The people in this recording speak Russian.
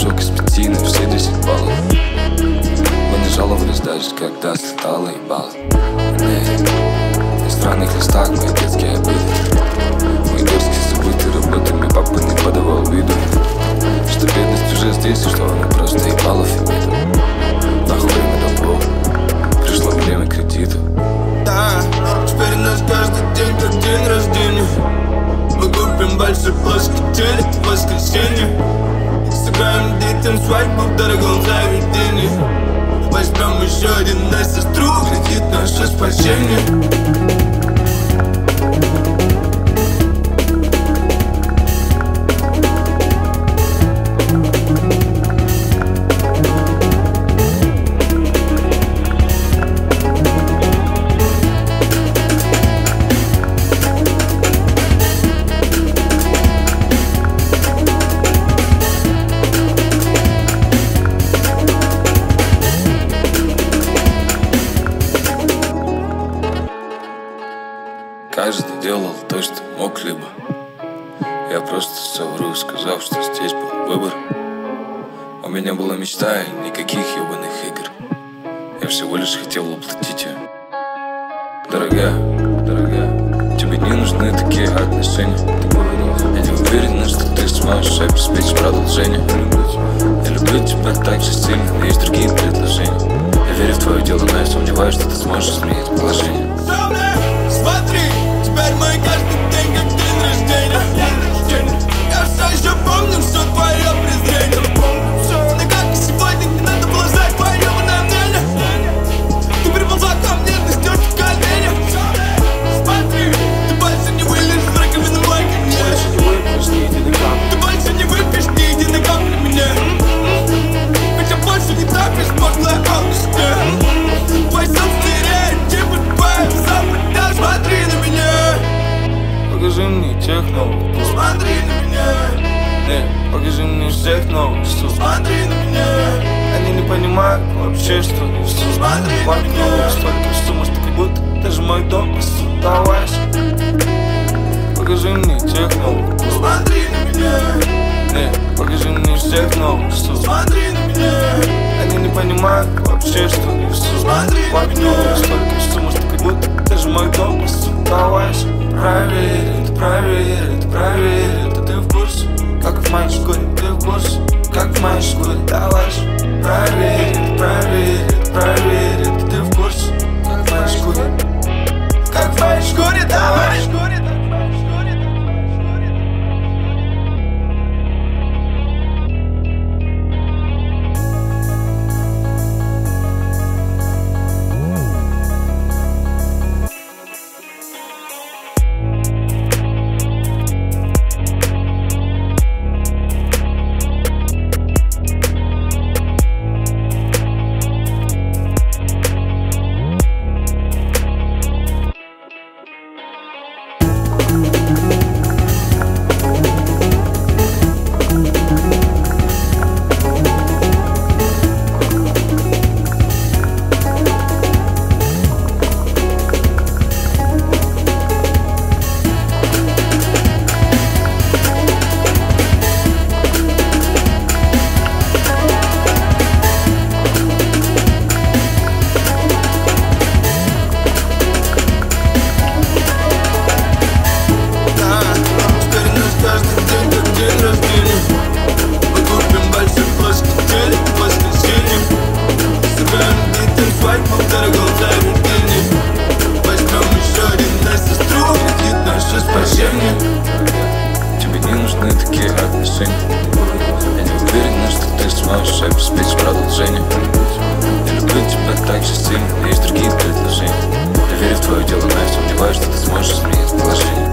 флажок из 5 на все 10 баллов. Мы не жаловались даже, когда стало ебало. На странных листах мои детские обиды, мои дерзкие забытые работами папа не подавал виду, что бедность уже здесь и что она просто ебалов имеет. Нахуй время долгов, пришло время кредитов. Да, теперь у нас каждый день как день рождения. Мы купим большой плоскотелек в воскресенье, сыграем детям свадьбу в дорогом заведении. Возьмем еще один на сестру, кредит наше спасение. Каждый делал то, что мог, либо я просто совру, сказав, что здесь был выбор. У меня была мечта и никаких ебаных игр. Я всего лишь хотел воплотить ее. Дорогая, тебе не нужны такие отношения. Я не уверен, что ты сможешь обеспечить продолжение. Я люблю тебя так же сильно, но есть другие предложения. Я верю в твое дело, но я сомневаюсь, что ты сможешь изменить положение. Смотри, теперь мой каждый день как день рождения. Я все еще помню все твое презрение. Но как и сегодня не надо было знать твое ебаное мнение. Ты приползла ко мне, ты ждешь в колени. Смотри, ты больше не вылезешь в раковину мой конец. Ты больше не выпьешь ни единой капли меня. Хотя больше не тапишь пошлое алкоголь. Твой собственный стереотипы, твои запреты. Смотри на меня, Покажи мне тех новых, смотри на меня, покажи мне всех новых. смотри на меня, Они не понимают вообще, что несу. смотри на меня, Столько сумма, что как будто даже мой дом осталась. Покажи мне тех новых, смотри на меня, покажи мне всех новых. смотри на меня, Они не понимают вообще, что несу. смотри на меня. Столько сумма, что как будто даже мой дом осталась. Проверь, это ты в курсе? Как в моей шкуре, ты в курсе? Как в моей шкуре, давай. Проверь, это ты в курсе? Как в моей шкуре, Как в моей шкуре, давай. Тебе не нужны такие отношения. Я не уверен, что ты сможешь обеспечить продолжение. Я люблю тебя так же сильно, но есть другие предложения. Я верю в твое дело, но я сомневаюсь, что ты сможешь изменить положение.